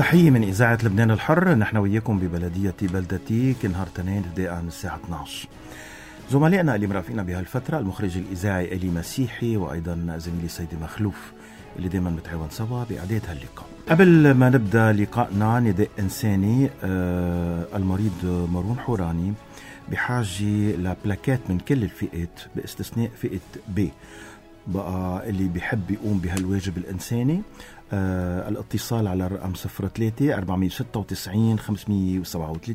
تحية من إذاعة لبنان الحر. نحن وياكم ببلدية بلدتي كل نهار تنين بداية من الساعة 12. زملائنا اللي مرافقنا بهالفترة المخرج الإذاعي إلي مسيحي، وأيضا زميلي سيدي مخلوف اللي دايما متعاون سوا بإعداد هاللقاء. قبل ما نبدأ لقائنا نداء إنساني. المريض مارون حوراني بحاجة لبلاكات من كل الفئات باستثناء فئة ب، بقى اللي بيحب يقوم بهالواجب الإنساني الاتصال على الرقم 03 496 537.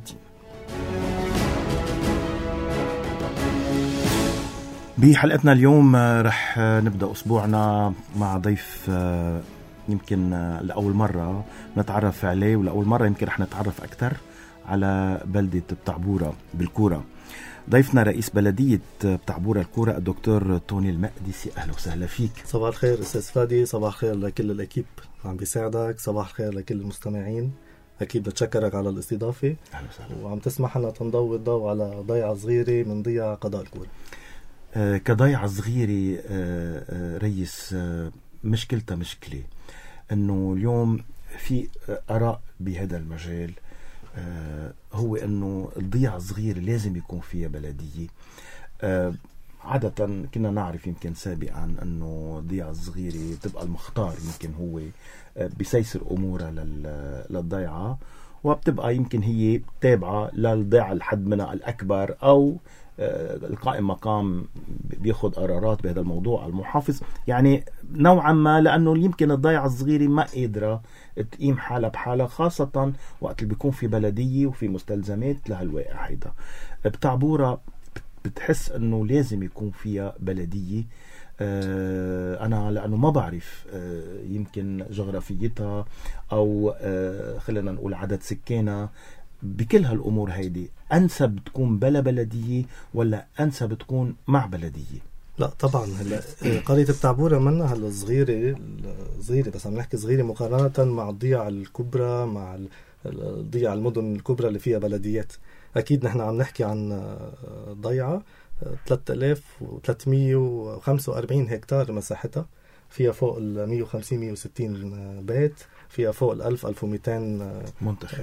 بحلقتنا اليوم رح نبدأ أسبوعنا مع ضيف يمكن لأول مرة نتعرف عليه، ولأول مرة يمكن رح نتعرف أكثر على بلدة بتعبورة بالكورة. ضيفنا رئيس بلدية بتعبورة الكورة الدكتور توني المقدسي. أهلا وسهلا فيك. صباح الخير أستاذ فادي، صباح الخير لكل الأكيب عم بيساعدك، صباح الخير لكل المستمعين. أكيد بتشكرك على الاستضافة. أهلا وسهلا. وعم تسمح لنا تنضوي الضوء على ضيعة صغيرة من ضياع قضاء الكورة. كضيعة صغيرة رئيس، مشكلتها مشكلة أنه اليوم في آراء بهذا المجال، هو أنه الضيعة الصغيرة لازم يكون فيها بلدية. عادة كنا نعرف يمكن سابقا أنه الضيعة الصغيرة تبقى المختار، يمكن هو بيسيسر أمورها للضيعة، وبتبقى يمكن هي تابعة للضيعة الحد منها الأكبر، أو القائم مقام بياخد قرارات بهذا الموضوع، المحافظ يعني نوعا ما، لأنه يمكن الضيعة الصغيرة ما قادرة تقيم حالها بحالها، خاصة وقت اللي بيكون في بلدية وفي مستلزمات لهالواقع هيدا. بتعبورة بتحس أنه لازم يكون فيها بلدية. أنا لأنه ما بعرف يمكن جغرافيتها أو خلينا نقول عدد سكانها، بكل هالأمور هيدي أنسب تكون بلا بلدية ولا أنسب تكون مع بلدية؟ لا طبعا هلا قرية بتعبورة منا هلا صغيرة، بس عم نحكي صغيرة مقارنة مع الضيعة الكبرى، مع الضيعة المدن الكبرى اللي فيها بلديات. أكيد نحن عم نحكي عن ضيعة 3345 هكتار مساحتها، فيها فوق 150-160 بيت، فيها فوق 1000-1200 منتخب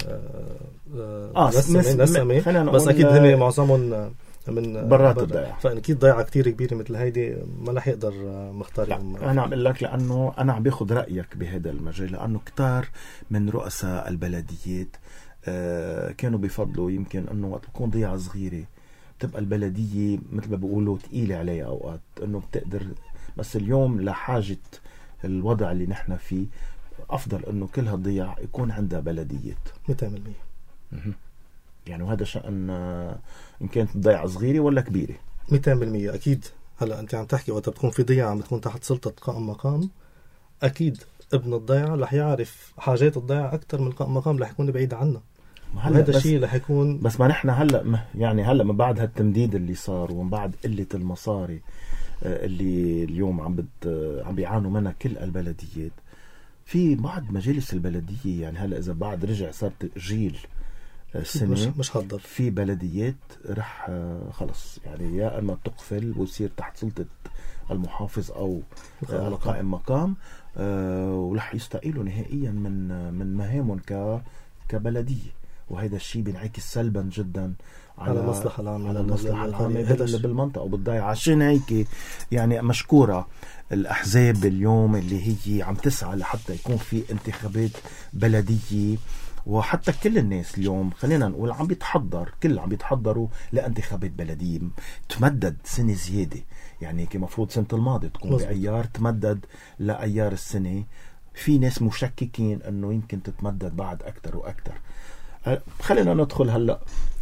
نسمة، بس أكيد هن معظمهم من برات الضيعة، فأكيد ضيعة كتير كبيرة مثل هيدي ما رح يقدر مختار. أنا عم أقول لك لأنه أنا عم باخد رأيك بهذا المجال، لأنه كتار من رؤساء البلديات كانوا بيفضلوا يمكن أنه وقت تكون ضيعة صغيرة تبقى البلدية مثل ما بيقولوا تقيلة عليها أوقات، أنه بتقدر. بس اليوم لحاجة الوضع اللي نحن فيه أفضل أنه كل هالضياع يكون عندها بلديات 200%. يعني وهذا شأن إن كانت ضيعة صغيرة ولا كبيرة 200%. أكيد هلأ أنت عم تحكي وقت بتكون في ضيعة عم بتكون تحت سلطة قائم مقام، أكيد ابن الضيعة رح يعرف حاجات الضيعة أكتر من قائم مقام، رح يكون بعيد عنها. هذا الشيء رح يكون. بس ما نحن هلا من بعد هالتمديد اللي صار ومن بعد قلة المصاري اللي اليوم عم بيعانوا منها كل البلديات، في بعض مجالس البلدية يعني هلا إذا بعد رجع صار تأجيل السنة مش هقدر، في بلديات رح خلص يعني يا أما تقفل ويصير تحت سلطة المحافظ أو القائم مقام، ورح يستقيلوا نهائيا من مهامهم كبلدية. وهذا الشيء بينعكس سلبا جدا على المصلحة العامة بالمنطقة وبالضيعة. عشان هيك يعني مشكورة الأحزاب اليوم اللي هي عم تسعى لحتى يكون في انتخابات بلدية، وحتى كل الناس اليوم خلينا نقول عم بيتحضروا لانتخابات بلدية تمدد سنة زيادة. يعني كمفروض سنة الماضي تكون بأيار، تمدد لأيار السنة. في ناس مشككين أنه يمكن تتمدد بعد أكتر وأكتر. خلينا ندخل هلأ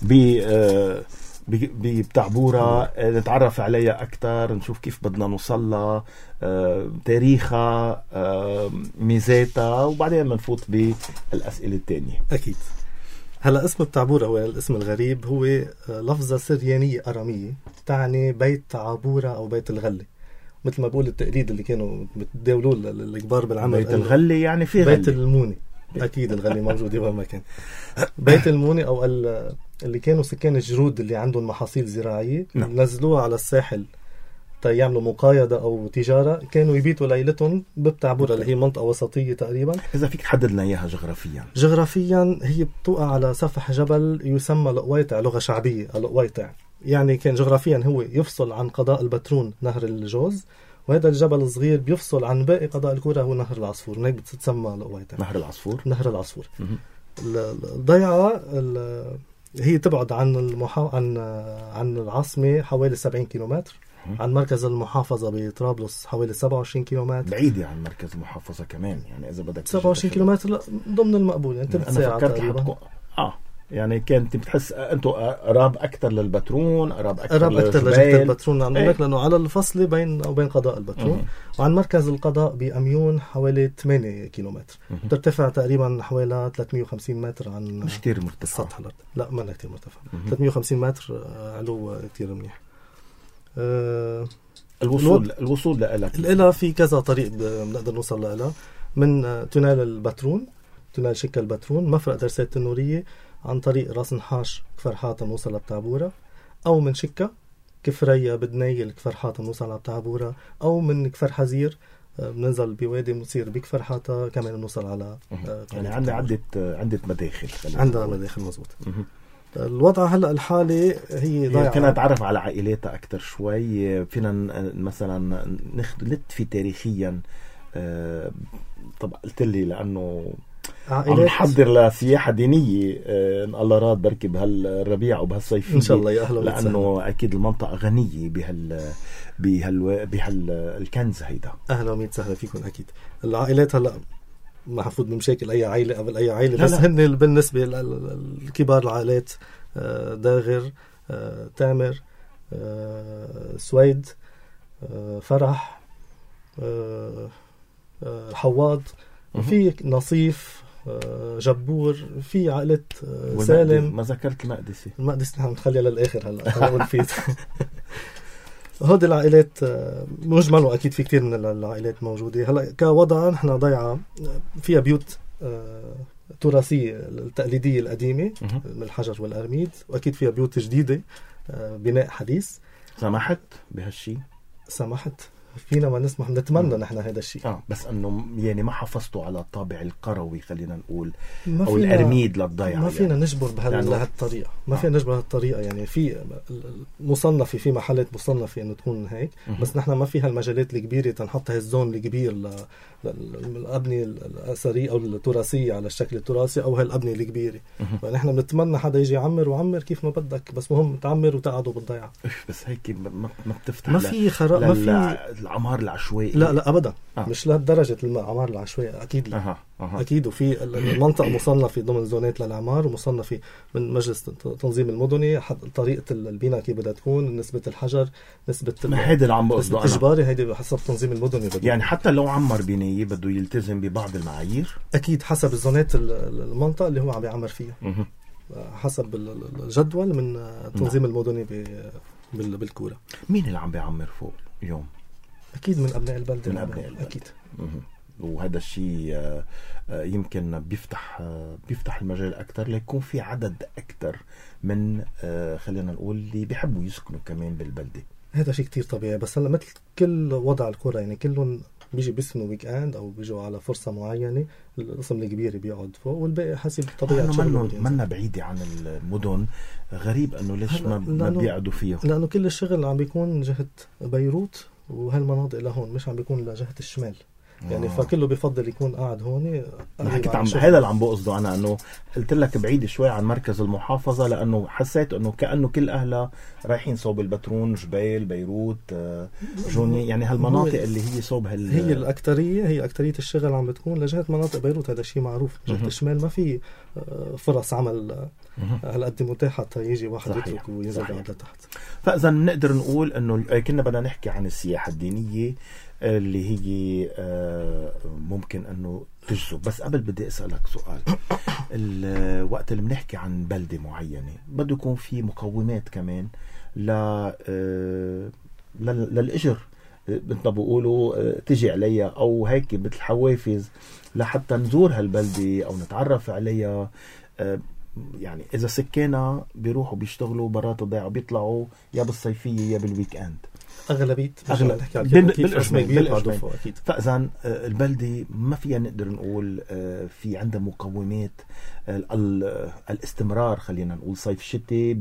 بتعبورة، نتعرف عليها أكتر، نشوف كيف بدنا نوصلها، تاريخها، ميزاتها، وبعدين منفوت بالأسئلة التانية. أكيد. هلا اسم بتعبورة هو الاسم الغريب، هو لفظة سريانية أرامية تعني بيت تعبورة أو بيت الغلة، مثل ما بقول التقليد اللي كانوا بتداولوه الكبار بالعمر. بيت الغلة يعني في بيت المونة، أكيد الغلة موجودة وين ما كان. بيت المونة أو اللي كانوا سكان الجرود اللي عندهم محاصيل زراعية نزلوها على الساحل يعملوا مقايضة أو تجارة كانوا يبيتوا ليلتهم ببتعبورة اللي هي منطقة وسطية تقريبا. إذا فيك تحدد لنا إياها جغرافيا. جغرافيا هي بتوقع على سفح جبل يسمى القويطع، لغة شعبية القويطع. يعني كان جغرافيا هو يفصل عن قضاء البترون نهر الجوز، وهذا الجبل الصغير بيفصل عن باقي قضاء الكورة هو نهر العصفور، هيك بتتسمى القويطع. نهر العصفور. نهر العصفور. الضيعة هي تبعد عن عن العاصمة حوالي 70 كيلومتر، عن مركز المحافظة بطرابلس حوالي 27 كيلومتر. بعيدة عن مركز المحافظة كمان، يعني إذا بدك 27 كيلومتر لا ضمن المقبول، يعني أنا فكرت تقريبا. يعني كانت بتحس أنتوا قراب أكتر للبترون، قراب أكتر لجهة البترون عن هناك، لأنه على الفصل بين قضاء البترون. وعن مركز القضاء بأميون حوالي 8 كيلومتر. ترتفع تقريبا حوالي 350 متر عن مش كتير مرتفع. سطح الأرض لا ما كتير مرتفع. 350 متر علو كتير منيح. الوصول لها في كذا طريق بنقدر نوصل لها، من تونال البترون، تونال شكل البترون، مفرق درسات النورية، عن طريق راس نحاش كفر حاتم نوصل لبتعبورة، أو من شكة كفرية بدنيل كفر حاتم نوصل لبتعبورة، أو من كفر حزير بننزل بوادي بنصير بكفر حاتة كمان نوصل على يعني عندة مداخل. عندها مداخل مزبوط. الوضع هلأ الحالي هي ضايعة. كنا نتعرف على عائلاتها أكتر شوي، فينا مثلا نلتفي تاريخيا. طبعا قلت لي لأنه عم نحضر لسياحة دينية إن الله راد بركي بهالربيع وبهالصيفية إن شاء الله. يا أهلا لأنه أكيد المنطقة غنية بهالكنز هيدا. أهلا وميت سهلا فيكم. أكيد العائلات هلأ ما حفوت بمشاكل أي عائلة قبل أي عائلة، بس هن بالنسبة للكبار العائلات داغر، تامر، سويد، فرح، حواض، في نصيف، جبور، في عائلة سالم. ما ذكرت المقدسي نحن نخليها للآخر هلأ. هذه العائلات مجمل، وأكيد في كتير من العائلات موجودة. هلأ كوضع نحن ضيعة فيها بيوت تراثية التقليدية القديمة من الحجر والأرميد، وأكيد فيها بيوت جديدة بناء حديث. سمحت بهالشي؟ سمحت فينا ما نسمح، نتمنى نحن هذا الشيء. بس انه يعني ما حافظتوا على الطابع القروي خلينا نقول، او الارميد للضيعه. ما فينا يعني نجبر بهالطريقه، ما فينا نجبر بهالطريقه. يعني في مصنفه، في محلات مصنفه انه تكون هيك، بس نحن ما فيها المجالات الكبيره تنحط هالزون الكبير للابنيه الاثريه او التراثيه على الشكل التراثي، او هالابنيه الكبيره. فنحن بنتمنى حدا يجي يعمر وعمر كيف ما بدك، بس مهم تعمر وتقعدوا بالضيعه. بس هيك ما بتفتح، ما في خراب، ما في العمار العشوائي. لا ابدا. مش لهالدرجه العمار العشوائي، اكيد لا. اكيد. وفي المنطقه مصنفه ضمن زونات للعمار، ومصنفه من مجلس تنظيم المدني، طريقه البناء كيف بدها تكون، نسبه الحجر، نسبه هيدا اللي عم بقصده انا، اجباري هيدي حسب تنظيم المدني. يعني حتى لو عمر بنايه بده يلتزم ببعض المعايير، اكيد حسب الزونات المنطقه اللي هو عم يعمر فيها، حسب الجدول من تنظيم المدني بالكوره. مين اللي عم بيعمر فوق اليوم؟ أكيد من أبناء البلدة. من أبناء البلدة. أكيد. وهذا الشيء يمكن بيفتح المجال أكتر ليكون في عدد أكتر من خلينا نقول اللي بيحبوا يسكنوا كمان بالبلدة. هذا شيء كتير طبيعي، بس هلا مثل كل وضع الكرة، يعني كلهم بيجي بيسكنوا ويك اند او بيجوا على فرصة معينة، القسم الكبير بيقعد فوق والباقي حسب طبيعة شغله. منا بعيدة عن المدن، غريب انه ليش ما بيقعدوا فيها، لانه كل الشغل عم بيكون جهة بيروت وهالمناطق لهون، مش عم بيكون لجهة الشمال. يعني فكله بيفضل يكون قاعد هون. هذا اللي عم بقصده انا، انه قلت لك بعيد شوي عن مركز المحافظة، لانه حسيت انه كأنه كل اهلها رايحين صوب البترون، جبيل، بيروت، جوني، يعني هالمناطق اللي هي صوب هي الأكترية، هي أكترية الشغل عم بتكون لجهة مناطق بيروت. هذا شيء معروف. جهة الشمال ما في فرص عمل هالقد متاحة حتى يجي واحد يترك وينزل على تحت. فإذا نقدر نقول انه كنا بدنا نحكي عن السياحة الدينية اللي هي ممكن انه تجذب. بس قبل بدي اسالك سؤال. الوقت اللي بنحكي عن بلده معينه بده يكون في مقومات كمان للاجر، مثل ما بيقولوا تجي عليها، او هيك مثل حوافز لحتى نزور هالبلده او نتعرف عليها. يعني اذا سكانها بيروحوا بيشتغلوا برات الضيعه، بيطلعوا يا بالصيفيه يا بالويك اند. أغلبية بالقشمين أكيد. فإذا البلدة ما فيها نقدر نقول في عندها مقومات الاستمرار، خلينا نقول صيف شتي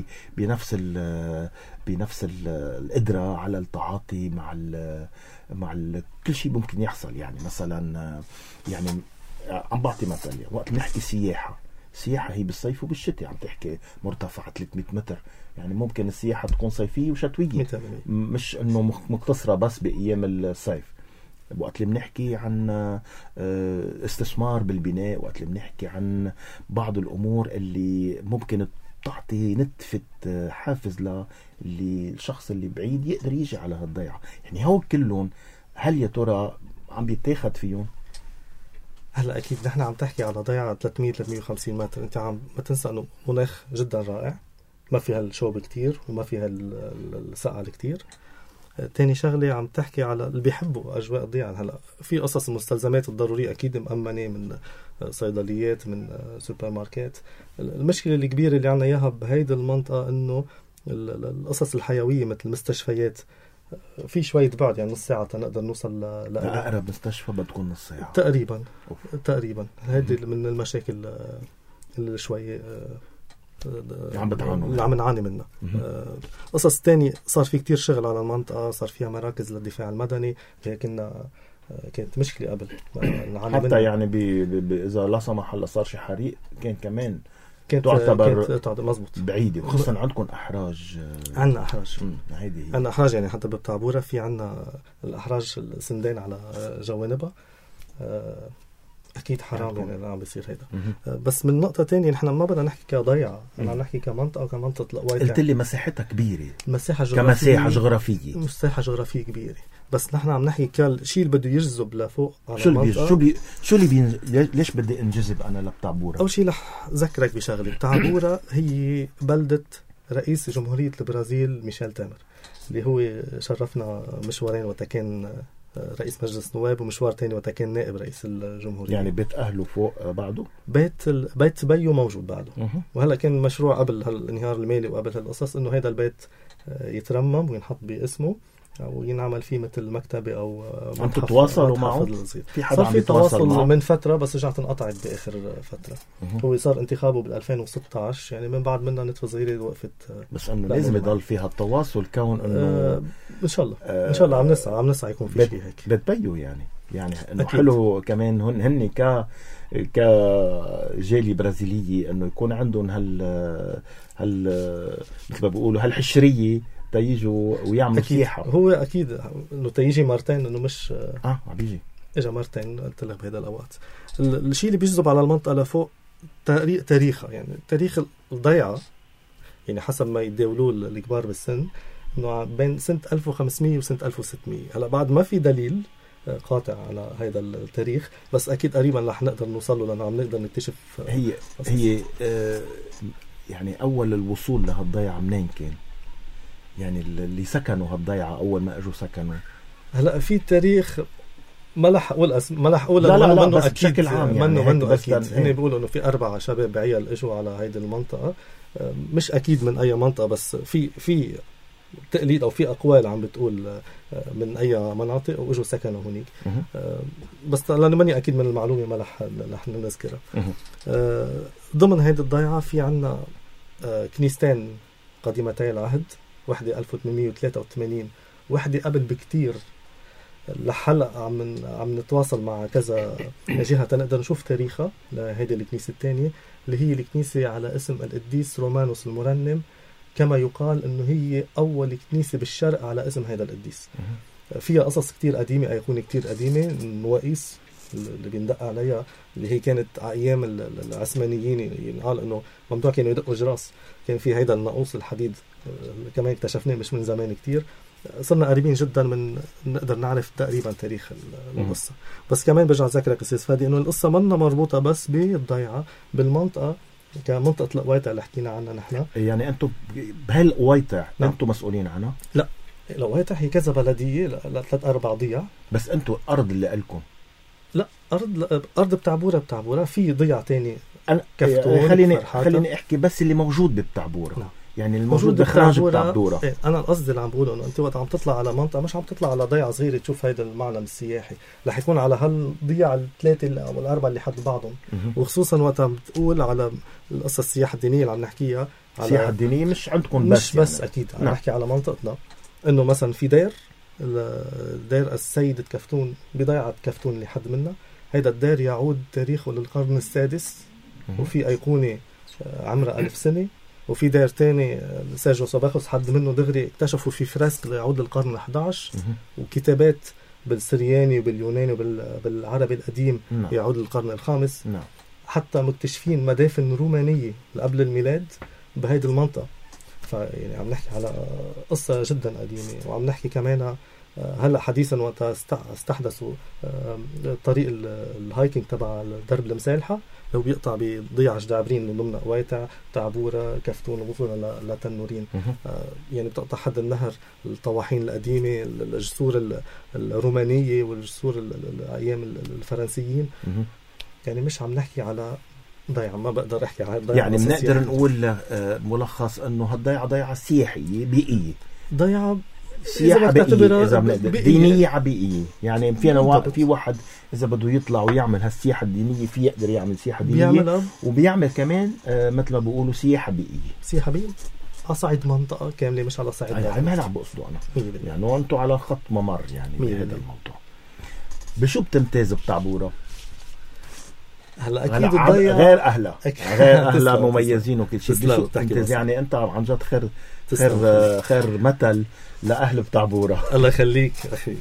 بنفس القدرة على التعاطي مع كل شيء ممكن يحصل. يعني مثلا يعني عم بعطي مثل، وقت نحكي سياحة هي بالصيف وبالشتاء، عم تحكي مرتفع 300 متر، يعني ممكن السياحة تكون صيفية وشتوية، مش انه مقتصرة بس بأيام الصيف. وقت اللي بنحكي عن استثمار بالبناء، وقت اللي بنحكي عن بعض الأمور اللي ممكن تعطي نتفة حافز للشخص اللي بعيد يقدر يجي على هالضيعة، يعني هو كلهم هل يا ترى عم بيتاخد فيهم؟ هلا اكيد نحن عم تحكي على ضيعه 300-350 متر، انت عم ما تنسى انه مناخ جدا رائع، ما فيها الشوب كتير وما فيها السقعه كتير. تاني شغله عم تحكي على اللي بيحبوا اجواء الضيعه. هلا في قصص المستلزمات الضروريه اكيد مأمنه من صيدليات، من سوبر ماركت. المشكله الكبيره اللي عنا اياها بهيدي المنطقه انه القصص الحيويه مثل المستشفيات في شوية بعد، يعني نص ساعة نقدر نوصل لأقرب مستشفى بتكون نص ساعة تقريبا. هذه من المشاكل اللي شوية عم نعاني منها. قصص تاني، صار في كتير شغل على المنطقة، صار فيها مراكز للدفاع المدني، كانت مشكلة قبل حتى منها. يعني إذا لا سمح الله صار شي حريق كمان تعتبر مزبوط بعيدة، وخصوصا عندكم أحراج. عندنا أحراج يعني حتى ببتعبورة في عندنا الأحراج السندين على جوانبها. أكيد حرام يعني اللي عم بيصير هيدا. بس من نقطة تانية نحن ما بدنا نحكي كضيعة، نحن عم نحكي كمنطقة كمنطقة القويتة. قلت لي مساحتها كبيرة، مساحة جغرافية كبيرة، بس نحن عم نحكي كالشيء اللي بده يجذب لفوق على شو اللي ليش بدي انجذب أنا لبتعبورة؟ أول شيء رح ذكرك بشغلة. بتعبورة هي بلدة رئيس جمهورية البرازيل ميشيل تامر، اللي هو شرفنا مشوارين وقت كان رئيس مجلس نواب، ومشوار تاني وقت كان نائب رئيس الجمهورية. يعني بيت أهله فوق بعده؟ بيت بيو موجود بعده. وهلأ كان مشروع قبل هالانهيار المالي وقبل هالقصص إنه هذا البيت يترمم وينحط باسمه أو ينعمل فيه مثل مكتبة أو عم تتواصلوا معه؟ في حدا عم يتواصل من فترة، بس رجعت انقطعت بآخر فترة. هو صار انتخابه بال2016، يعني من بعد منا نتفة صغيرة وقفت. بس أنه لازم يضل فيها التواصل، كون أنه إن شاء الله عم نسعى يكون في شيء هيك. بتبيو يعني إنه حلو كمان هن كجالية برازيلية إنه يكون عندهم مثل ما بيقولوا هالحشرية تيجوا ويعمل سياحة. هو أكيد إنه تيجي مرتين، إنه مش بيجي إجا مرتين قلت لك بهذا الأوقات. الشيء اللي بيجذب على المنطقة لفوق تاريخها، يعني تاريخ الضيعة، يعني حسب ما يتداولوه الكبار بالسن إنه بين سنة 1500 وسنة 1600. هلا بعد ما في دليل قاطع على هذا التاريخ، بس أكيد قريبا رح نقدر نوصل له، لأنه عم نقدر نكتشف. هي يعني أول الوصول لهالضيعة منين كان؟ يعني اللي سكنوا هالضيعة أول ما أجوا سكنوا. هلا في تاريخ ما لح أقول لا بس بشكل عام منه أكيد. هن بيقولوا إنه في 4 شباب بعيال إجوا على هيدي المنطقة، مش أكيد من أي منطقة، بس في تقليد أو في أقوال عم بتقول من أي مناطق وإجوا سكنوا هناك. بس لأنه ماني أكيد من المعلومة ما رح نذكرها. ضمن هيدي الضيعة في عنا كنيستين قديمتي العهد، واحدة 1883، واحدة قبل بكتير. لحلق عم نتواصل مع كذا جهة نقدر نشوف تاريخها لهيدي الكنيسة الثانية، اللي هي الكنيسة على اسم القديس رومانوس المرنم. كما يقال انه هي اول كنيسة بالشرق على اسم هيدا القديس. فيها قصص كتير قديمة، ايقونة كتير قديمة، النواقيس اللي بيندق عليها اللي هي كانت ايام العثمانيين، ينقال انه ممنوع كانوا يدقوا جراس، كان في هيدا الناقوس الحديد كمان اكتشفناه مش من زمان كتير. صرنا قريبين جدا من نقدر نعرف تقريبا تاريخ القصة. بس كمان برجع ذكرك أستاذ فادي إنه القصة منا مربوطة بس بالضيعة، بالمنطقة كمنطقة القويتع اللي حكينا عنها نحن. يعني أنتم بهالقويتع أنتم مسؤولين عنها؟ لا، القويتع هي كذا بلدية ل3-4 ضيع. بس أنتم أرض اللي قلكم؟ لا، أرض بتعبورة في ضيع تاني. خليني أحكي بس اللي موجود ببتعبورة. يعني الموجود باخراج بتعبورة. إيه انا القصد اللي عم بقوله انه انت وقت عم تطلع على منطقه مش عم تطلع على ضيعه صغيره تشوف هيدا المعلم السياحي، رح يكون على هالضيعه الثلاثه او الاربعه اللي حد بعضهم. وخصوصا وقت عم بتقول على القصه السياحه الدينيه اللي عم نحكيها، السياحه الدينيه مش عندكم بس يعني. اكيد عم نحكي على منطقتنا، انه مثلا في دير السيدة كفتون بضيعة كفتون اللي حد منا. هيدا الدير يعود تاريخه للقرن السادس، وفي أيقونة عمرها 1000 سنة. وفي دير تاني سيرجيو صباخوس حد منه دغري اكتشفوا في فريسك يعود للقرن 11 وكتابات بالسرياني وباليوناني وبالعربي القديم يعود للقرن الخامس. حتى مكتشفين مدافن رومانية قبل الميلاد بهيدي المنطقة. فيعني عم نحكي على قصة جدا قديمة. وعم نحكي كمان هلا حديثا وقت استحدثوا طريق الهايكينج تبع درب المسالحة، لو بيقطع بضيعة جدابرين من ضمن قويتا تعبورة كفتون ووصولا لتنورين. يعني بتقطع حد النهر الطواحين القديمة، الجسور الرومانية والجسور الأيام الفرنسيين. يعني مش عم نحكي على ضيعة، ما بقدر أحكي على ضيعة. يعني بنقدر نقول ملخص أنه هالضيعة ضيعة سياحية بيئية، ضيعة سياحة بيئية إذا بنقدر، دينية بيئية. يعني فينا في واحد إذا بده يطلع ويعمل هالسياحة الدينية في يقدر يعمل سياحة دينية وبيعمل كمان مثل ما بيقولوا سياحة بيئية. سياحة بيئية أصعد منطقة كاملة مش على صعيد يعني ما عم بقصده أنا يعني أنتوا على خط ممر يعني بهذا الموضوع. بشو بتمتاز بتعبورة؟ هلا اكيد الضيعه غير اهلا مميزين وكل شيء. يعني انت عن جد خير مثل لاهل بتعبوره. الله يخليك اخي.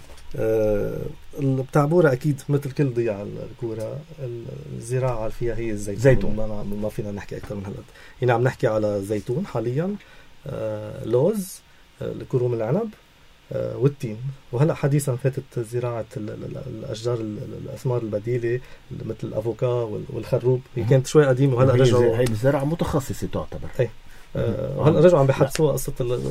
بتعبوره اكيد مثل كل ضيعه الكوره الزراعه فيها هي الزيتون. ما فينا نحكي اكثر من هالقد. يعني عم نحكي على زيتون حاليا، لوز، كروم العنب والتين. وهلا حديثا فاتت زراعه الاشجار الاسمار البديله مثل الافوكا والخروب. هي كانت شوي قديمه وهلا رجعوا. هي الزراعه متخصصه تعتبر. اي هلا رجعوا عم بيحدثوها قصه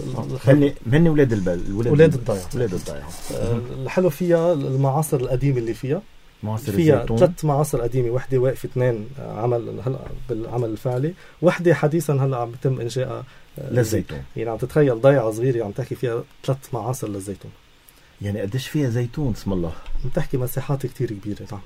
هن ولاد الضيعه. الحلو فيها المعاصر القديمه اللي فيها فيها 3 معاصر قديمه، وحده واقفه 2 عمل هلا بالعمل الفعلي، وحده حديثا هلا عم بيتم انشائها للزيتون. يعني عم تتخيل ضيعه صغيره عم تحكي فيها 3 معاصر للزيتون. يعني قديش فيها زيتون اسم الله؟ عم تحكي مساحات كتير كبيره. نعم.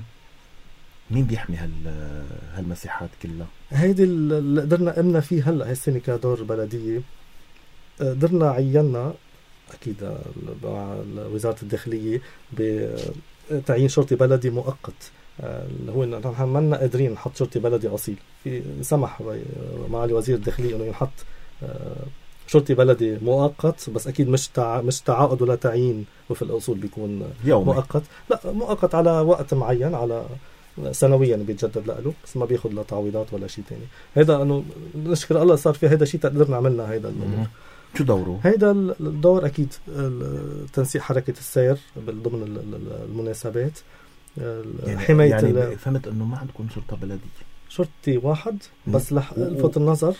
مين بيحمي هالمساحات كلها؟ هيدي اللي قدرنا قمنا فيه هلا هالسنه كدور بلديه. قدرنا عينا اكيد مع وزاره الداخليه بتعيين شرطي بلدي مؤقت، اللي هو نحن ما قادرين نحط شرطي بلدي اصيل. في سمح معالي وزير الداخليه انه ينحط شرطي بلدي مؤقت، بس اكيد مش تعاقد ولا تعيين، وفي الاصول بيكون يومي. مؤقت. لا مؤقت على وقت معين، على سنويا بيتجدد له، بس ما بياخذ لا تعويضات ولا شيء تاني. هيدا انه نشكر الله صار في هيدا شيء تقدرنا عملنا هيدا الامور. شو دوره؟ هيدا الدور اكيد تنسيق حركه السير ضمن المناسبات، حمايه. يعني فهمت انه ما عندكم شرطه بلديه، شرطي واحد بس لفت النظر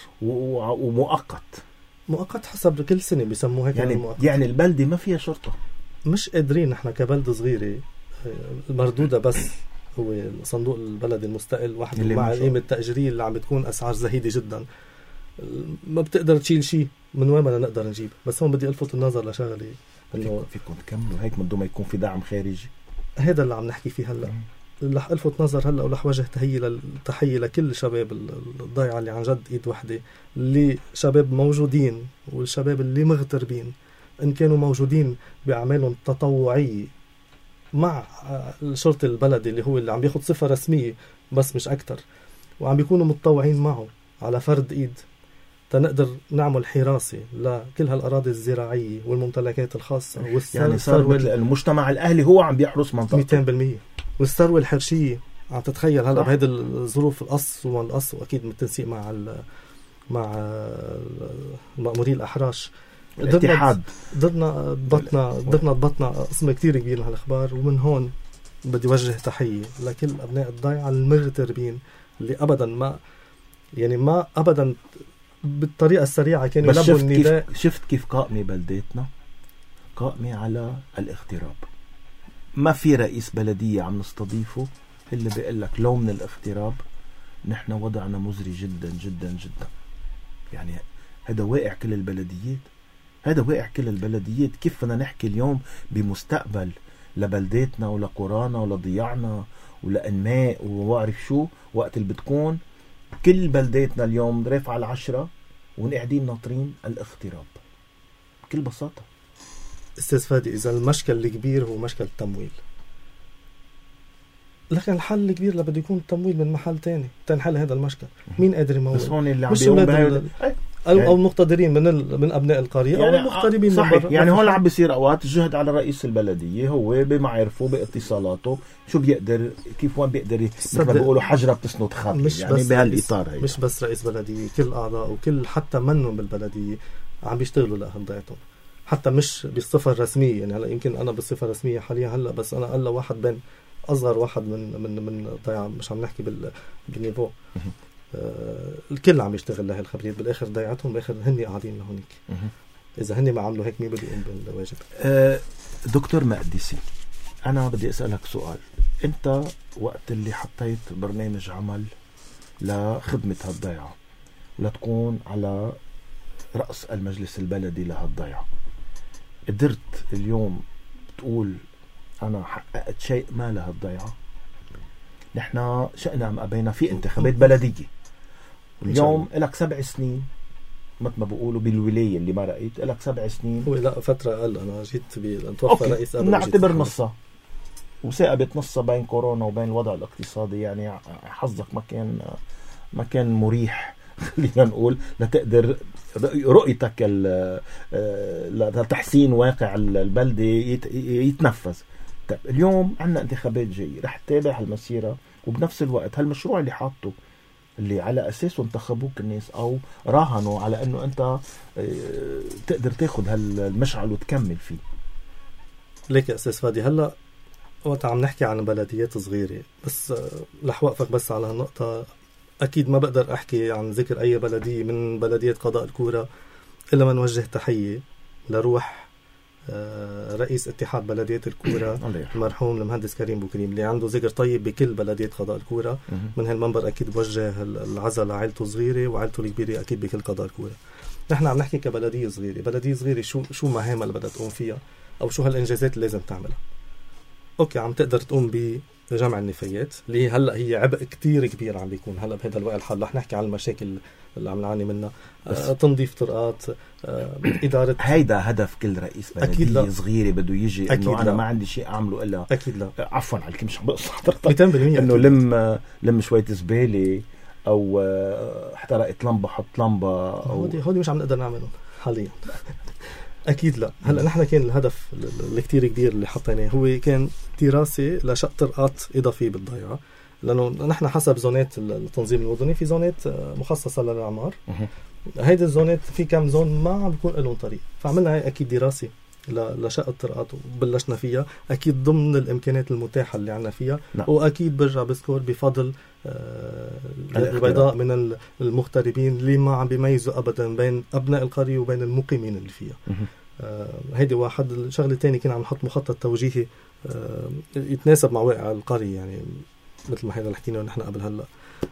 مؤقت حسب كل سنه بيسموه هيك. يعني البلده ما فيها شرطه، مش قادرين نحن كبلده صغيره المردوده بس هو صندوق البلد المستقل وحده، مع القيمه التأجيرية اللي عم بتكون اسعار زهيده جدا، ما بتقدر تشيل شيء. من وين بدنا نقدر نجيب؟ بس هون بدي الفت النظر لشغله انه فيكم تكملوا هيك من دون ما يكون في دعم خارجي. هذا اللي عم نحكي فيه هلا. رح الفت نظر هلا ورح وجه تحيه لكل شباب الضيعه اللي عن جد ايد وحده، اللي شباب موجودين والشباب اللي مغتربين، ان كانوا موجودين باعمالهم التطوعيه مع الشرطي البلدي اللي هو اللي عم بياخد صفة رسمية بس مش أكتر، وعم بيكونوا متطوعين معه على فرد إيد، تنقدر نعمل حراسة لكل هالأراضي الزراعية والممتلكات الخاصة يعني صار المجتمع الأهلي هو عم بيحرس منطقته 200%. والثروة الحرشية عم تتخيل هلا بهيدي الظروف القص وأكيد بالتنسيق مع مأموري الأحراش الاتحاد. قدرنا ضبطنا قسم كتير كبير من هالأخبار. ومن هون بدي وجه تحية لكل أبناء الضيعة المغتربين اللي أبدا ما أبدا بالطريقة السريعة كانوا يلبوا النداء. شفت كيف قائمة بلدتنا قائمة على الاغتراب. ما في رئيس بلدية عم نستضيفه اللي بيقول لك لو من الاغتراب نحن وضعنا مزري جدا جدا جدا. يعني هذا واقع كل البلديات، هذا واقع كل البلديات. كيف بدنا نحكي اليوم بمستقبل لبلداتنا ولقرانا ولضياعنا ولأنماء وواعرف شو، وقت اللي بتكون كل بلداتنا اليوم رافعة 10 ونقعدين ناطرين الاغتراب بكل بساطة. استاذ فادي، اذا المشكل الكبير هو مشكل التمويل، لكن الحل الكبير اللي بده يكون التمويل من محل تاني تنحل هذا المشكل. مين قادر يمول؟ بس هون اللي عم مش بيقوم او المقتدرين من ابناء القريه يعني او المغتربين من صحيح. برا. يعني هون عم بيصير اوقات الجهد على رئيس البلديه، هو بمعرفه باتصالاته شو بيقدر، كيف وين بيقدر، مثل ما بيقولوا حجره بتسند خاطر، يعني بهالاطار هي. مش بس رئيس بلديه، كل اعضاء وكل حتى منهم بالبلديه عم بيشتغلوا لاهل ضيعتهم، حتى مش بالصفه الرسميه. يعني هلا يمكن انا بالصفه الرسميه حاليا هلا، بس انا اقل واحد بين اصغر واحد من ضيعه، مش عم نحكي بالنيفو. الكل عم يشتغل لهي الخبريات، بالاخر ضيعتهم، بالاخر هن قاعدين لهونيك. اذا هن ما عملوا هيك مين بده يقوم بالواجب؟ دكتور مقدسي، انا بدي اسالك سؤال. انت وقت اللي حطيت برنامج عمل لخدمه هالضيعه لتكون على راس المجلس البلدي لهالضيعه، قدرت اليوم تقول انا حققت شيء ما لهالضيعه؟ نحن شئنا ام ابينا في انتخابات بلديه اليوم، لك 7 سنين مثل ما بقولوا بالولايه اللي ما رأيت، لك 7 سنين. هو لا فتره اقل، انا جيت بتوفى رئيس ابو، نعتبر نصها، وثاقبت نصها بين كورونا وبين الوضع الاقتصادي. يعني حظك ما كان مريح خلينا نقول لتقدر رؤيتك لتحسين واقع البلده يتنفذ. طيب اليوم عندنا انتخابات جايه، رح تتابع هالمسيره، وبنفس الوقت هالمشروع اللي حاطه اللي على أساسه انتخبوك الناس أو راهنوا على أنه أنت تقدر تاخد هالمشعل وتكمل فيه. ليك يا أستاذ فادي، هلأ وقت عم نحكي عن بلديات صغيرة، بس رح وقفك بس على هالنقطة. أكيد ما بقدر أحكي عن ذكر أي بلدية من بلدية قضاء الكورة إلا ما نوجه تحية لروح رئيس اتحاد بلديات الكورة المرحوم المهندس كريم بوكريم، اللي عنده ذكر طيب بكل بلديات قضاء الكورة. من هالمنبر أكيد بوجه العزاء لعائلته صغيرة وعائلته الكبيرة أكيد بكل قضاء الكورة. نحن عم نحكي كبلدية صغيرة، بلدية صغيرة شو مهامها اللي بدها تقوم فيها، أو شو هالإنجازات اللي لازم تعملها. أوكي، عم تقدر تقوم بجمع النفايات اللي هلأ هي عبء كتير كبير عم بيكون هلأ بهذا الوقت الحال. رح نحكي عن المشاكل اللي عم نعاني منها، تنظيف طرقات، إدارة. هيدا هدف كل رئيس بلدية صغيرة بده يجي إنه أنا ما عندي شيء أعمله إلا أكيد لا، عفوا على الكلمة، مش عم بقص حضرتك 200% إنه لم شوية زبالة أو احترقت لمبة حط لمبة، أو هودي مش عم نقدر نعملهم حاليا. أكيد لا. هلأ نحن كان الهدف اللي كتير كبير اللي حطيناه هو كان دراسة لشق طرقات إضافية بالضيعة، لأنه نحن حسب زونات التنظيم المدني في زونات مخصصة للأعمار. هيدي الزونات في كم زون ما عم بيكون لهم طريق، فعملنا هاي أكيد دراسة لشق الطرقات وبلشنا فيها أكيد ضمن الإمكانيات المتاحة اللي عنا فيها. وأكيد برجع بذكر بفضل البيضاء من المغتربين اللي ما عم بيميزوا أبدا بين أبناء القرية وبين المقيمين اللي فيها. هيدي واحد. الشغلة الثانية كنا عم نحط مخطط توجيهي يتناسب مع واقع القرية، يعني مثل ما هيدا حكينا نحن قبل هلا.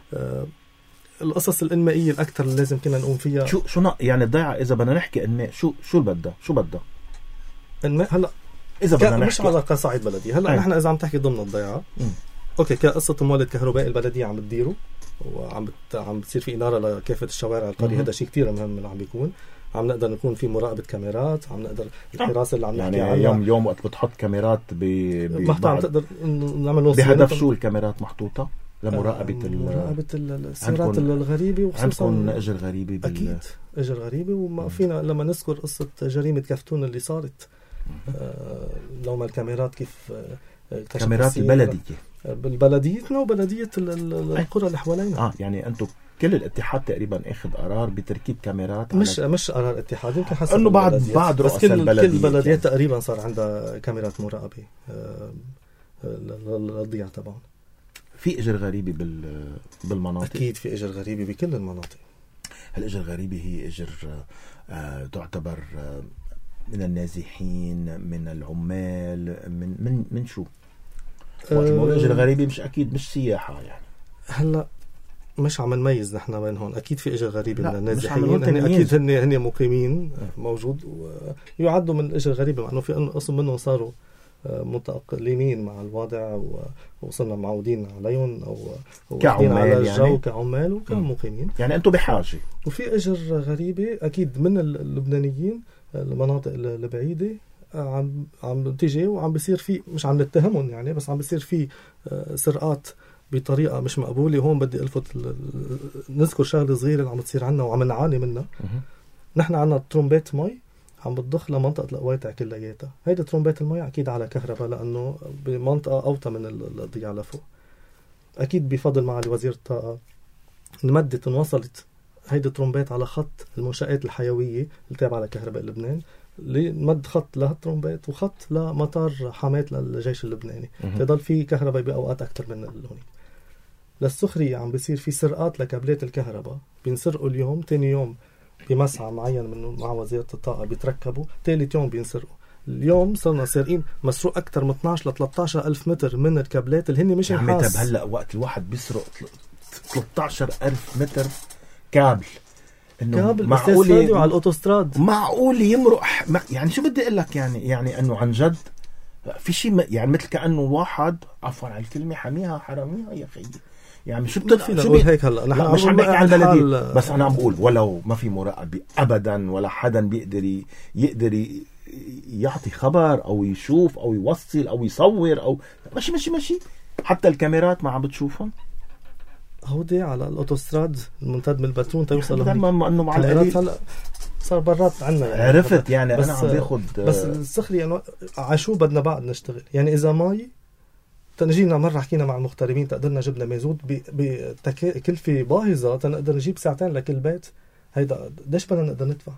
القصص الإنمائية الأكثر اللي لازم كنا نقوم فيها. شو يعني الضيعة إذا بدنا نحكي إنماء، شو بدها إنماء هلا إذا بدنا نحكي مش على صعيد بلدي. هلا نحن إذا عم تحكي ضمن الضيعة، أوكي، كقصة مولد كهرباء البلدية عم بتديره وعم بتصير في إنارة لكافة الشوارع القرية. هذا شيء كتير مهم اللي عم بيكون. عم نقدر نكون في مراقبة كاميرات، عم نقدر الحراسة اللي عم نحكي عنها. يعني يوم وقت بتحط كاميرات عم تقدر نعمل بهدف شو الكاميرات محطوطة لمراقبة السيارات الغريبة، وخصوصا عندكم أجر غريبة أكيد أجر غريبة. وما فينا لما نذكر قصة جريمة كفتون اللي صارت، لو ما الكاميرات كيف كاميرات البلدية بالبلديتنا وبلدية القرى اللي حوالينا. يعني أنتم كل الاتحاد تقريبا اخذ قرار بتركيب كاميرات، مش قرار اتحاد، يمكن حسب انه بعد رؤساء البلدية كل البلديات يعني تقريبا صار عندها كاميرات مراقبة للضياع تبعهم. في اجر غريبة بالمناطق؟ اكيد في اجر غريبة بكل المناطق. هالاجر غريبة هي اجر تعتبر من النازحين، من العمال، من شو؟ الاجر غريبة مش اكيد مش سياحة يعني. هلا مش عم نميز نحن بين هون. اكيد في اجر غريبه من النازحين، هن اكيد هن مقيمين موجود ويعدوا من الاجر غريبه، مع انه في قسم منهم صاروا متأقلمين مع الوضع وصلنا معودين عليهم او كعمال على الجو يعني. كعمال وكمقيمين. يعني انتم بحاجه. وفي اجر غريبه اكيد من اللبنانيين المناطق البعيده عم تيجي وعم بيصير في، مش عم نتهمهم يعني، بس عم بيصير في سرقات بطريقه مش مقبوله. هون بدي الفت نذكر شغله صغيره اللي عم تصير عنا وعم نعاني منها. نحن عنا ترومبات مي عم بتضخ لمنطقه القواتع كلياتها. هيدا ترومبات المي اكيد على كهرباء لانه بمنطقه اوطى من الضياع لفوق. اكيد بفضل معالي وزير الطاقه انمدت انوصلت هيدا ترومبات على خط المنشآت الحيويه اللي تابعه لكهرباء لبنان، مد خط لهالترومبات وخط لمطار حماة للجيش اللبناني. تضل في كهرباء بأوقات أكتر من هون. للسخرية عم بيصير في سرقات لكابلات الكهرباء، بينسرقوا اليوم، تاني يوم بمسعى معين منه مع وزيرة الطاقة بيتركبوا، ثالث يوم بينسرقوا. اليوم صرنا سارقين مسروق أكتر من 12 ل 13 ألف متر من الكابلات اللي هن مش نحاس. هلا وقت الواحد بيسرق 13 ألف متر كابل، كابل معقول على الاوتوستراد، معقول يمرق يعني شو بدي اقول لك، يعني انه عن جد في شيء يعني مثل كانه واحد عفوا على الكلمه حاميها حراميها يا اخي. يعني شو بتقول هيك هلا نحن مش عم بحكي عن البلديه، بس انا عم بقول ولو ما في مراقبه ابدا ولا حدا يقدر يعطي خبر او يشوف او يوصل او يصور او ماشي حتى الكاميرات ما عم بتشوفهم. هودي على الاوتوستراد الممتد من البترون تيوصل لما انه مع القليل هلا صار برات عنا يعني. عرفت يعني انا عم باخذ بس السخري انه عشو بدنا بعد نشتغل. يعني اذا مي تنجينا مره حكينا مع المغتربين تقدرنا جبنا مازوت بكلفه باهظه تنقدر نجيب ساعتين لكل بيت. هيدا قديش بدنا نقدر ندفع؟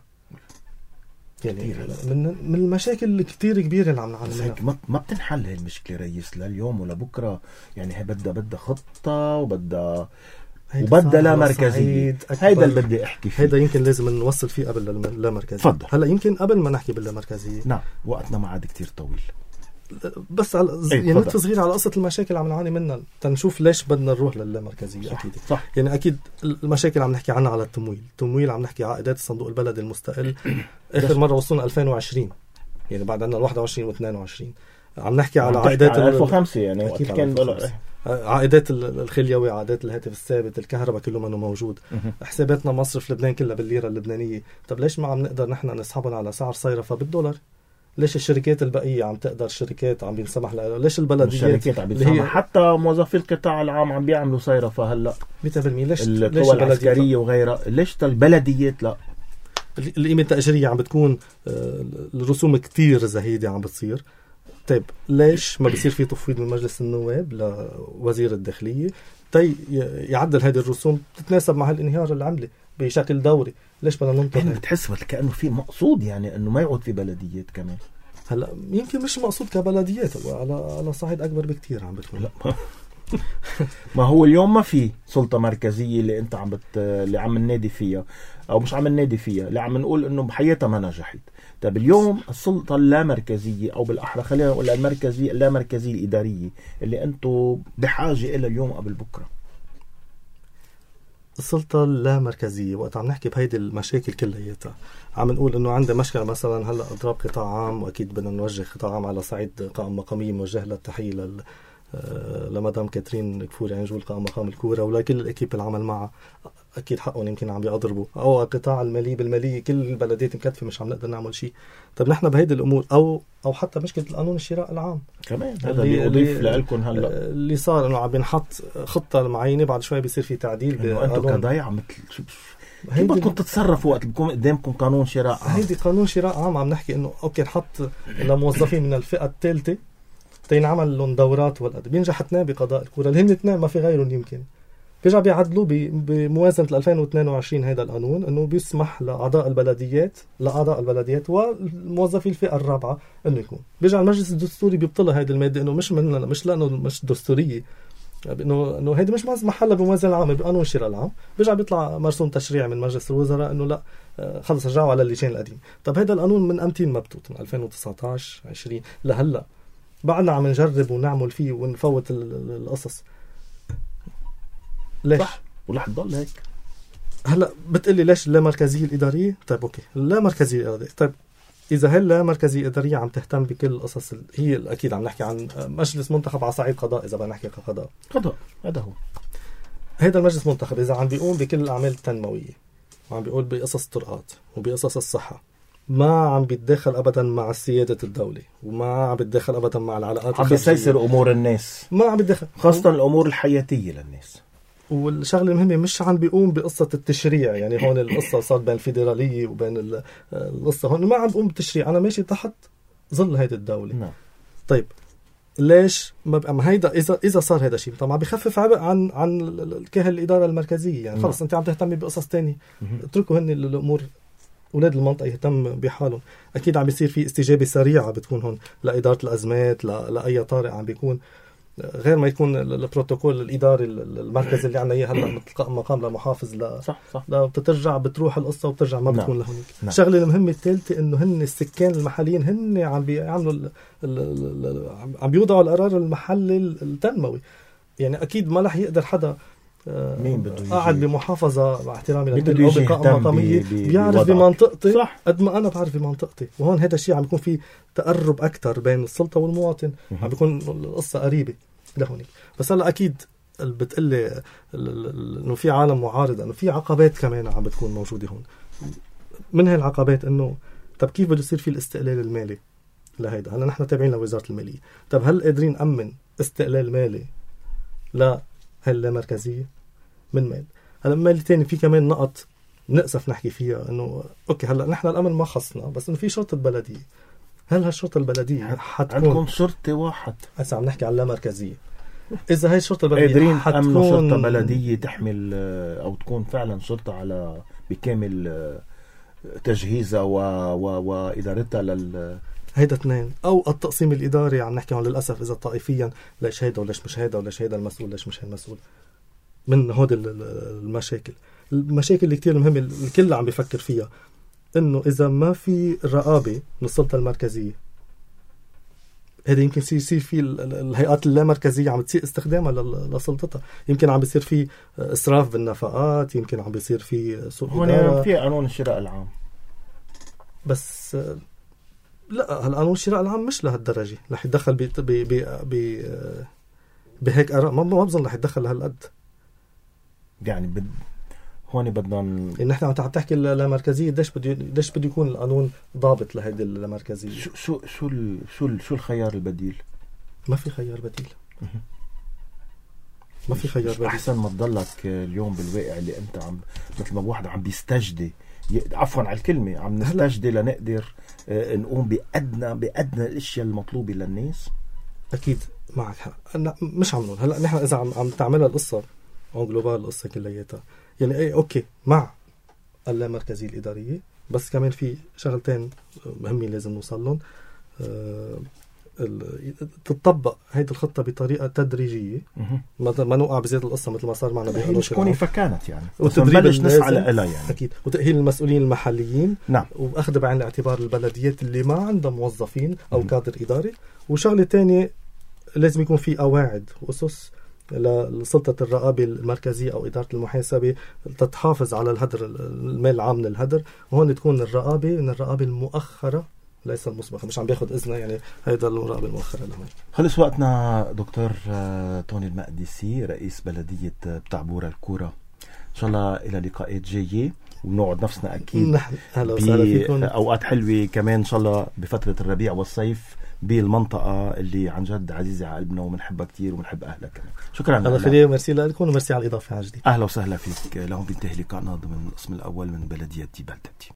يعني من المشاكل كتير كبيرة اللي عم نعاني منها. ما بتنحل هاي المشكلة ريس لليوم ولا بكرة. يعني هي بدها خطة وبدها لا مركزية. هيدا اللي بدي احكي فيه. هيدا يمكن لازم نوصل فيه قبل لا مركزية. تفضل. هلا يمكن قبل ما نحكي باللا مركزية. نعم وقتنا ما عاد كتير طويل. بس يعني نطفي صغير على قصة المشاكل عم نعاني منها تنشوف ليش بدنا نروح للامركزية. أكيد صح. يعني أكيد المشاكل عم نحكي عنها على التمويل عم نحكي عائدات الصندوق البلدي المستقل آخر مرة وصلنا 2020 يعني بعد عنا 21 و22 عم نحكي على عائدات 2005 يعني وقت كان عائدات الخليوي عائدات الهاتف الثابت الكهرباء كله منه موجود. حساباتنا مصرف لبنان كلها بالليرة اللبنانية. طب ليش ما عم نقدر نحن نسحبهم على سعر صيرفة بالدولار؟ ليش الشركات البقية عم تقدر الشركات عم بينسمح لها؟ ليش البلديات عم بينسمح حتى موظفي القطاع العام عم بيعملوا صيرفة هلا 100%؟ ليش القوى العسكرية وغيرها؟ ليش البلديات لا؟ القيمة التأجيرية عم بتكون الرسوم كتير زهيدة عم بتصير. طيب ليش ما بيصير في تفويض من مجلس النواب لوزير الداخلية يعدل هذه الرسوم تتناسب مع الانهيار العملي بشكل دوري؟ ليش بدنا ننطر؟ يعني بتحس كأنه في مقصود يعني انه ما يعود في بلديات كمان. هلا يمكن مش مقصود كبلديات على صعيد اكبر بكتير عم بتكون. لا ما هو اليوم ما في سلطة مركزية اللي انت اللي عم ننادي فيها او مش عم ننادي فيها، اللي عم نقول انه بحياتها ما نجحت. طيب اليوم السلطة اللامركزية او بالاحرى خلينا نقول المركزية اللامركزية الادارية اللي انتم بحاجة الى اليوم قبل بكرة. السلطة اللامركزية وقت عم نحكي بهيدي المشاكل كلياتها عم نقول انه عنده مشكلة مثلا هلا اضراب قطاع عام، واكيد بدنا نوجه قطاع عام على صعيد قائمة مقامية موجه لها التحية لمدام كاترين كفوري عنجول قائمة مقام الكورة ولكل الاكيب العمل معها. اكيد حقهم يمكن عم بيضربوا او القطاع المالي بالمالية كل البلديات مكتفة مش عم نقدر نعمل شيء. طب نحن بهيدي الامور او حتى مشكلة القانون الشراء العام كمان هذا اللي اضيف لكم هلا اللي صار انه عم بنحط خطة معينة بعد شوي بيصير في تعديل انه انتم كضيعة مثل كيف بدكم تتصرفوا وقت بكون قدامكم قانون شراء عام؟ هيدي قانون شراء عام عم نحكي انه اوكي نحط لموظفين من الفئة الثالثة تينعمل لهم دورات والقد بينجح اثنين بقضاء الكورة اللي هن اثنين ما في غيرهم يمكن بيرجع بيعدلوا بموازنة 2022 هذا القانون انه بيسمح لأعضاء البلديات والموظفي الفئة الرابعة انه يكون. بيرجع المجلس الدستوري بيبطلها هذه المادة انه مش لانه مش دستورية، انه هيدي مش محلها بموازنة العامة بقانون الشراء العام. بيرجع بيطلع مرسوم تشريع من مجلس الوزراء انه لا خلص رجعوا على اللجان القديم. طب هذا القانون من امتين مبتوط من 2019 20 لهلا بعدنا عم نجرب ونعمل فيه ونفوت القصص. ليش؟ ورح تضل هيك. هلا بتقلي ليش لا مركزية الإدارية؟ طيب أوكي، لا مركزية الإدارية. طيب إذا هلا مركزية إدارية عم تهتم بكل القصص هي أكيد عم نحكي عن مجلس منتخب على صعيد قضاء. إذا بدنا نحكي كقضاء هذا هو هذا المجلس منتخب، إذا عم بيقوم بكل الأعمال التنموية وعم بيقول بقصص الطرقات وبقصص الصحة، ما عم بيتدخل أبدا مع سيادة الدولة، وما عم بيتدخل أبدا مع العلاقات عم بيسيسر أمور الناس، ما عم بيتدخل خاصة الأمور الحياتية للناس. والشغله المهمه مش عم بيقوم بقصه التشريع. يعني هون القصه صار بين الفيدراليه وبين القصه هون ما عم بيقوم بالتشريع، انا ماشي تحت ظل هيدي الدوله. نعم. طيب ليش ما هيدا اذا صار هذا الشيء طبعا بخفف عبء عن الكاهل الاداره المركزيه. يعني خلص انت عم تهتمي بقصص تانية، اتركوا هن الامور، اولاد المنطقه يهتم بحالهم. اكيد عم بيصير في استجابه سريعه بتكون هون لاداره الازمات، لاي طارئ عم بيكون، غير ما يكون البروتوكول الإداري المركزي اللي عنا إياه هلا مثل مقام لمحافظ صح. لا بترجع بتروح القصة وبترجع ما بتكون لهونيك. الشغلة المهمة الثالثة إنه هن السكان المحليين هن عم بيعملوا عم بيوضعوا القرار المحلي التنموي. يعني أكيد ما رح يقدر حدا مين بده قاعد بمحافظة مع احترامي للكل أو بقاء مقامية بيعرف بمنطقتي قد ما أنا بعرف بمنطقتي. وهون هذا الشيء عم يكون فيه تقرب أكتر بين السلطة والمواطن، عم بيكون القصة قريبة لهونيك. بس هلا أكيد بتقلي إنه في عالم معارضة، إنه في عقبات كمان عم بتكون موجودة هون. من هاي العقبات إنه طب كيف بده يصير في الاستقلال المالي لهيدا؟ هلا نحن تابعين لوزارة المالية. طب هل قادرين نأمن استقلال مالي لا هلا مركزية من مال؟ هلا مال تاني في كمان نقط نقصف نحكي فيها، انه اوكي هلا نحن الامن ما خصنا، بس انه في شرطة بلدية. هل هالشرطة البلدية حتكون عندكم شرطة واحد؟ هسه عم نحكي عن لا مركزية. اذا هاي الشرطة البلدية قادرين تأمنوا شرطة بلدية تحمل او تكون فعلا شرطة على بكامل تجهيزها وادارتها هيدا اثنين، او التقسيم الاداري عم نحكي هون للاسف اذا طائفيا ليش هيدا وليش مش هيدا، وليش هيدا المسؤول ليش مش المسؤول من هودي المشاكل اللي كتير مهمة الكل عم بيفكر فيها. انه اذا ما في رقابة من السلطة المركزية، هذا يمكن يصير في الهيئات اللامركزية عم تصير استخدامها لسلطتها، يمكن عم بيصير في اسراف بالنفقات، يمكن عم بيصير في سوء إدارة. هون في قانون الشراء العام، بس لا القانون الشراء العام مش لهالدرجة رح يتدخل بهيك آراء. ما بظن رح يتدخل لهالقد. يعني هون بدنا إن نحن عم تحكي اللامركزية، ليش بده يكون القانون ضابط لهيدي اللامركزية؟ شو الخيار البديل؟ ما في خيار بديل. ما في خيار بديل. أحسن ما تضلك اليوم بالواقع اللي أنت عم مثل ما واحد عم بيستجدي، عفوا على الكلمة، عم نستجدي لنقدر نقوم بأدنى الاشياء المطلوبة للناس. اكيد معك حق. مش عم نقول هلا نحن اذا عم تعملها القصة او جلوبال القصة كلياتها، يعني ايه اوكي مع اللامركزية الإدارية، بس كمان في شغلتين مهمين لازم نوصل لهم. تطبق هيدي الخطة بطريقة تدريجية، ما نوقع بزيادة القصة مثل ما صار معنا بقانون الشراء فكانت يعني وتدريب نسعى لها يعني. أكيد، وتأهيل المسؤولين المحليين. نعم. وأخذ بعين الاعتبار البلديات اللي ما عندها موظفين أو كادر إداري. وشغلة تانية لازم يكون في قواعد وأسس لسلطة الرقابة المركزية أو إدارة المحاسبة تتحافظ على الهدر المال العام من الهدر. وهون تكون الرقابة من الرقابة المؤخرة ليس المسبقة، مش عم بياخد إذنه، يعني هيدا المراقبة المؤخرة لهون. خلص وقتنا دكتور توني المقدسي رئيس بلدية بتعبورة الكورة. إن شاء الله إلى لقاءات جاية ونقعد نفسنا أكيد بأوقات حلوة كمان إن شاء الله بفترة الربيع والصيف بالمنطقة اللي عن جد عزيزة على قلبنا ومنحبها كتير ومنحب أهلها كمان. شكرا الله خير، ميرسي لكم وميرسي على الإضافة عن جديد. أهلا وسهلا فيك. لهم بينتهي لقاءنا ضمن القسم الأول من بلدية بلدتي.